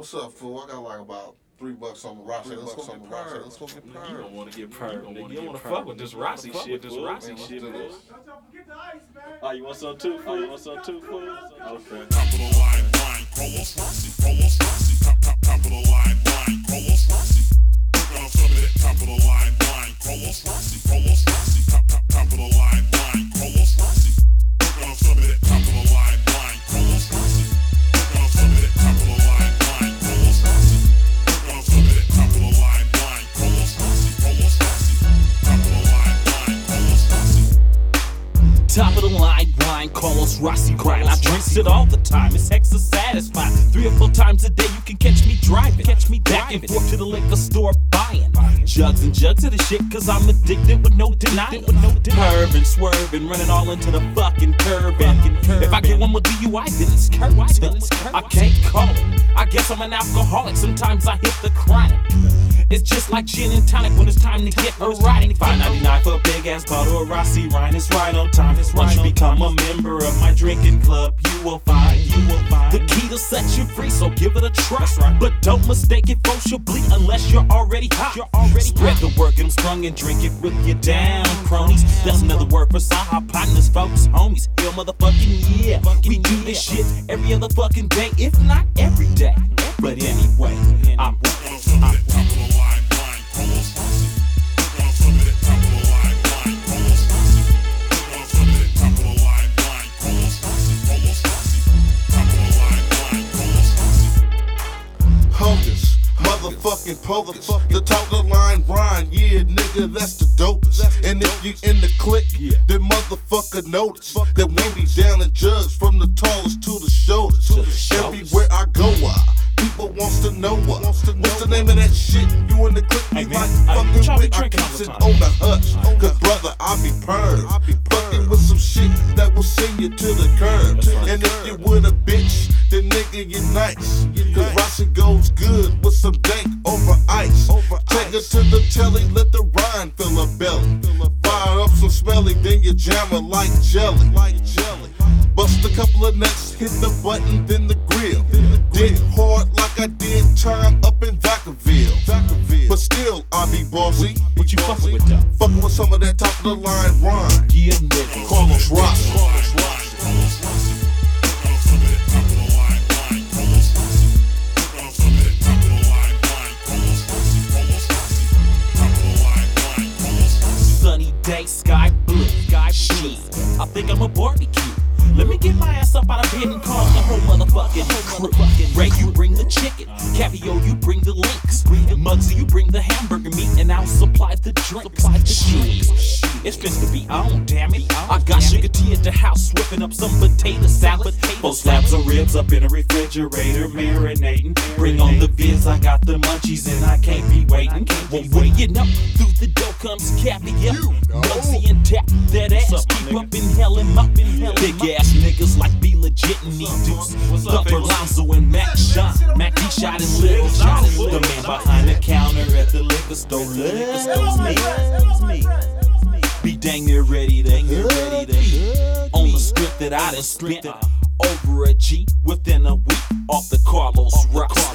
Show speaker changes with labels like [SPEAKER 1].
[SPEAKER 1] What's up, fool? I got like about $3 on the Rossi. Let's go get purred.
[SPEAKER 2] Let's go get purred. You don't want to get purred, nigga. You don't want to fuck with this Rossi shit, fool. Oh, you want some too, fool? You want some too, fool? Okay.
[SPEAKER 3] Top of the line, wine, Carlos Rossi, Carlos Rossi. Top of the line, wine, Carlos Rossi. Look on some of that top of the line, wine, Carlos Rossi, Carlos Rossi. Top of the line, wine, Carlos Rossi. Look on some of that top of the line, wine, Carlos Rossi. Look on some of that top of the line, wine, Carlos Rossi. Look on some of that top of the line, wine, Carlos Rossi, Carlos Rossi. Top of the line, wine, Carlos Rossi.
[SPEAKER 4] Top of the line, wine, Carlos Rossi grind. I drinks it all the time, it's hexa satisfying. 3 or 4 times a day you can catch me driving. Catch me back and forth to the liquor store buying jugs and jugs of the shit, cause I'm addicted with no denying. Curving, swerving, running all into the fucking curve. If I get one with DUI, then it's curtain. I can't call it, I guess I'm an alcoholic. Sometimes I hit the chronic. It's just like gin and tonic when it's time to get erotic. $5.99 for a big ass bottle of Rossi Rhine. It's right on time. Once you become a member of my drinking club, you will find the key to set you free. So give it a try, but don't mistake it for you'll bleed unless you're already hot. Spread the word, get 'em sprung and drink it with your down cronies. That's another word for Saha partners, folks, homies. Hell motherfucking yeah, we do this shit every other fucking day, if not every day. But anyway, I'm
[SPEAKER 1] Hocus, motherfucking pocus. The top of the line rhyme, yeah, nigga, that's the dopest. And if you in the clique, then motherfucker notice that we be down in jugs from the tallest to the shoulders. Everywhere I go, people wants to know what's the name of that shit. You in the clique be like fucking with. I keep it on the hush, cause brother, I be purred. Fucking with some shit that will send you to the curb. And if you with a bitch, then nigga you nice. Cause Rossi goes good with some dank over ice. Take her to the telly, let the rind fill her belly. Fire up some smelly, then you jam her like jelly. Bust a couple of nuts, hit the button, then the grill. Did hard like I did time up in Vacaville. But still, I be bossy.
[SPEAKER 4] what you fucking with though?
[SPEAKER 1] Fucking with some of that top of the line rhyme.
[SPEAKER 4] Yeah, nigga.
[SPEAKER 1] Carlos Rossi. Sunny
[SPEAKER 4] day, sky blue, shit. I think I'm a barbecue. Let me get my ass up out of bed and call the whole motherfucking crew. Ray, you bring the chicken. Capio, you bring the links. Muggsy, you bring the hamburger meat, and I'll supply the drinks. Shit, it's supposed to be on, damn it. I got sugar tea at the house, whipping up some potato salad. 4 slabs of ribs up in a refrigerator, marinating. Bring on the beers, I got the munchies, and I can't be waiting. Well, when you know, through the door comes Capio. Muggsy and tap that ass, keep up in hell and up in hell. Big ass niggas like be legit and need deuce. Thumper Lonzo and Mac Sean. Mac D shot and Lil. The man behind the counter at the liquor store. Me. Be dang near ready to on the script that I done spent over a G within a week off the Carlos Rossi.